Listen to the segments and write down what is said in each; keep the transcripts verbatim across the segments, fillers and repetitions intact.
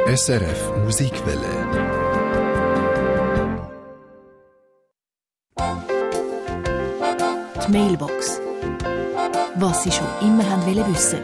S R F Musikwelle. Die Mailbox. Was Sie schon immer haben wollen wissen.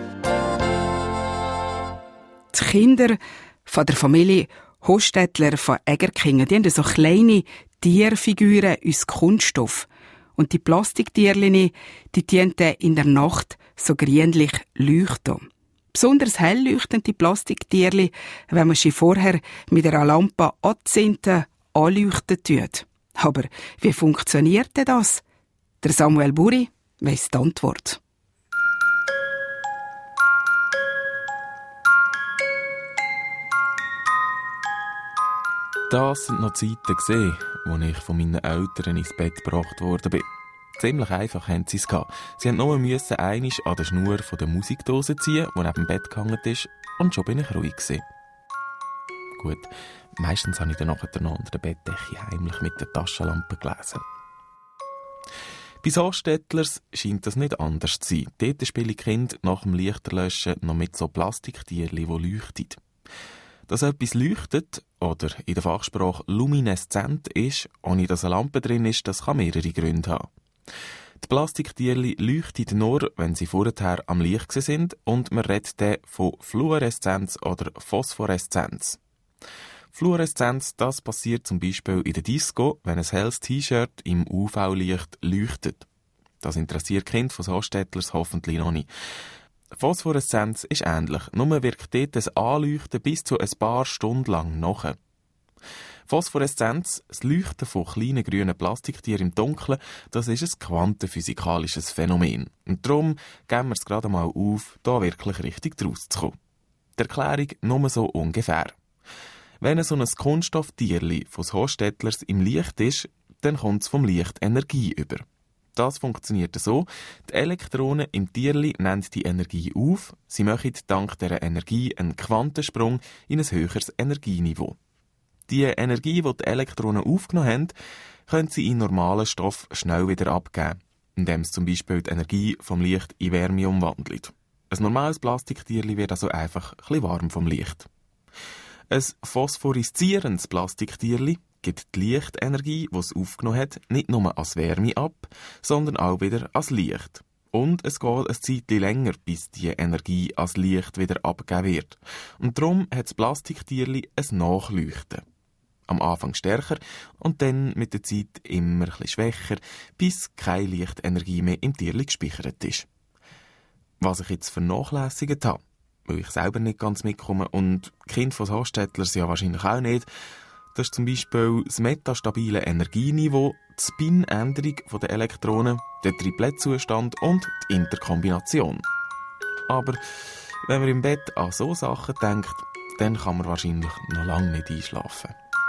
Die Kinder von der Familie Hostetler von Egerkingen, die haben so kleine Tierfiguren aus Kunststoff. Und die Plastiktierchen, die dienten in der Nacht so grünlich leuchten. Besonders hell leuchten die Plastiktierchen, wenn man sie vorher mit einer Lampe anzünden, anleuchten tut. Aber wie funktioniert denn das? Der Samuel Buri weiss die Antwort. Das sind noch Zeiten gesehen, wo ich von meinen Eltern ins Bett gebracht worden bin. Ziemlich einfach haben sie es gehabt. Sie mussten nur müssen einisch an der Schnur von der Musikdose ziehen, die neben dem Bett gehangen ist, und schon bin ich ruhig gewesen. Gut, meistens habe ich dann nachher unter der Bettdecke heimlich mit der Taschenlampe gelesen. Bei Hostettlers scheint das nicht anders zu sein. Dort spielen die Kinder nach dem Lichterlöschen noch mit so Plastiktierchen, die leuchten. Dass etwas leuchtet oder in der Fachsprache lumineszent ist, ohne dass eine Lampe drin ist, das kann mehrere Gründe haben. Die Plastiktierchen leuchten nur, wenn sie vorher am Licht sind, und man redet dann von Fluoreszenz oder Phosphoreszenz. Fluoreszenz, das passiert zum Beispiel in der Disco, wenn ein helles T-Shirt im U V-Licht leuchtet. Das interessiert Kinder von Hostettlers hoffentlich noch nicht. Phosphoreszenz ist ähnlich, nur wirkt dort das Anleuchten bis zu ein paar Stunden lang nach. Phosphoreszenz, das Leuchten von kleinen grünen Plastiktieren im Dunkeln, das ist ein quantenphysikalisches Phänomen. Und darum geben wir es gerade mal auf, da wirklich richtig draus zu kommen. Die Erklärung nur so ungefähr. Wenn so ein Kunststofftierli von Hostettlers im Licht ist, dann kommt es vom Licht Energie über. Das funktioniert so: Die Elektronen im Tierli nehmen die Energie auf, sie machen dank dieser Energie einen Quantensprung in ein höheres Energieniveau. Die Energie, die die Elektronen aufgenommen haben, können sie in normalen Stoff schnell wieder abgeben, indem es zum Beispiel die Energie vom Licht in Wärme umwandelt. Ein normales Plastiktierli wird also einfach ein bisschen warm vom Licht. Ein phosphoreszierendes Plastiktierli gibt die Lichtenergie, die es aufgenommen hat, nicht nur als Wärme ab, sondern auch wieder als Licht. Und es geht ein Zeitchen länger, bis die Energie als Licht wieder abgegeben wird. Und darum hat das Plastiktierli ein Nachleuchten. Am Anfang stärker und dann mit der Zeit immer ein bisschen schwächer, bis keine Lichtenergie mehr im Tierli gespeichert ist. Was ich jetzt vernachlässigt habe, weil ich selber nicht ganz mitkomme und die Kinder von Hostettlers ja wahrscheinlich auch nicht, das ist zum Beispiel das metastabile Energieniveau, die Spin-Änderung der Elektronen, der Triplettzustand und die Interkombination. Aber wenn man im Bett an so Sachen denkt, dann kann man wahrscheinlich noch lange nicht einschlafen.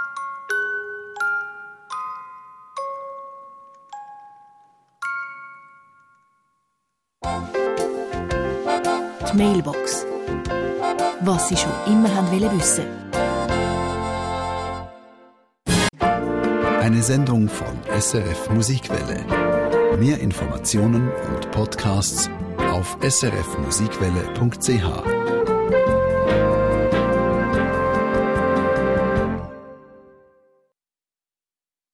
Die Mailbox. Was Sie schon immer haben wollen wissen. Eine Sendung von S R F Musikwelle. Mehr Informationen und Podcasts auf s r f musikwelle punkt c h.